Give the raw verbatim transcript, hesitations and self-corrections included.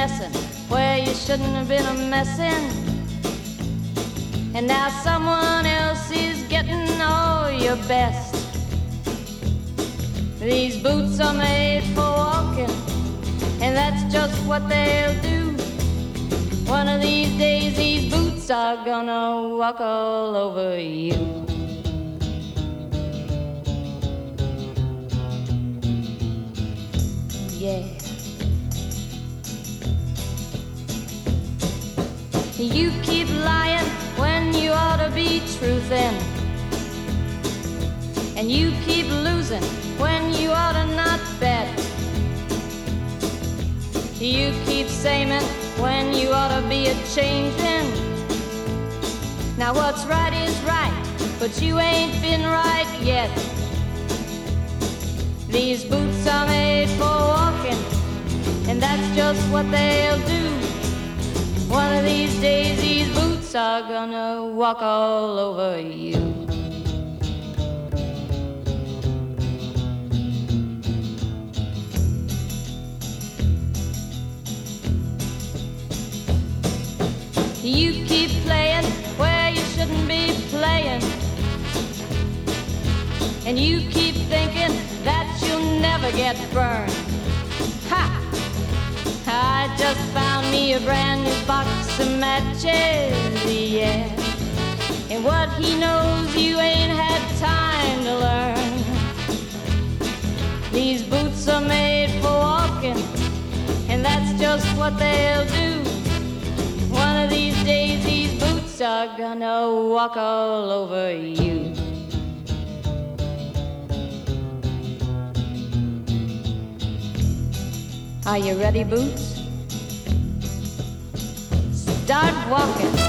messing where you shouldn't have been a messing. And now someone else is getting all your best. These boots are made for walking, and that's just what they'll do. One of these days these boots are gonna walk all over you. Yeah. You keep lying when you ought to be truthin', and you keep losing when you ought to not bet. You keep saying when you ought to be a-changin'. Now what's right is right, but you ain't been right yet. These boots are made for walking, and that's just what they'll do. One of these days these boots are gonna walk all over you. You keep playing where you shouldn't be playing, and you keep thinking that you'll never get burned. Ha! I just found me a brand new box of matches, yeah. And what he knows you ain't had time to learn. These boots are made for walking, and that's just what they'll do. One of these days these boots are gonna walk all over you. Are you ready, Boots? Start walking.